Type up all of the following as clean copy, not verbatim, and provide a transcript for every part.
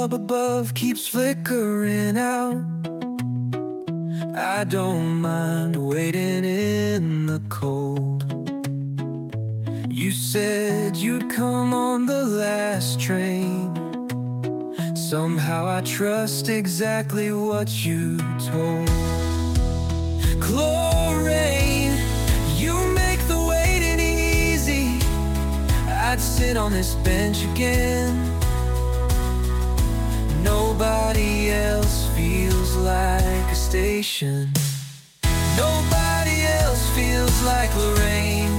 bulb above keeps flickering out. I don't mind waiting in the cold. You said you'd come on the last train. Somehow I trust exactly what you told. Chlorine, you make the waiting easy. I'd sit on this bench again. Nobody else feels like a station. Nobody else feels like Lorraine.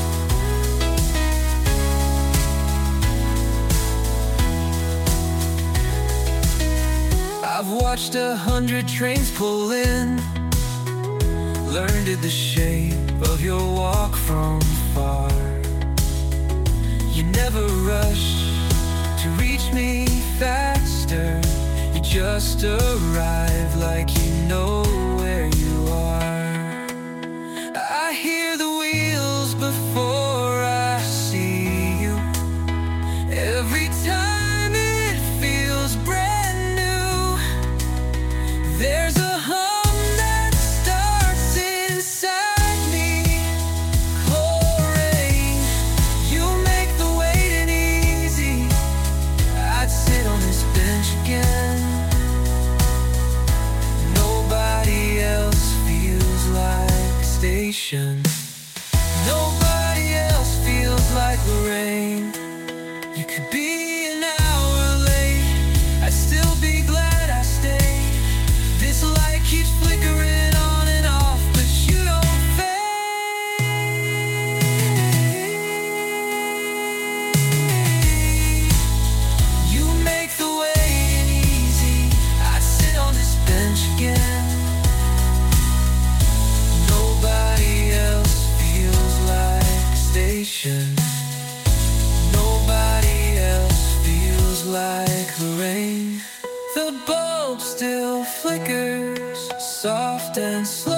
I've watched 100 trains pull in, learned the shape of your walk from far. You never rush to reach me faster. You just arrive like you know where you are. I hear the wheels before I see you. Every time it feels brand new. There's a hum that starts inside me. Chlorine, you make the waiting easy. I'd sit on this bench again. Nobody else feels like a station. Nobody else feels like Lorraine. You could be an hour late, I'd still be glad I stayed. This light keeps flickering on and off, but you don't fade. You make the waiting easy. I'd sit on this bench again. Nobody else feels like a station. Nobody else feels like Lorraine. The bulb still flickers, soft and slow.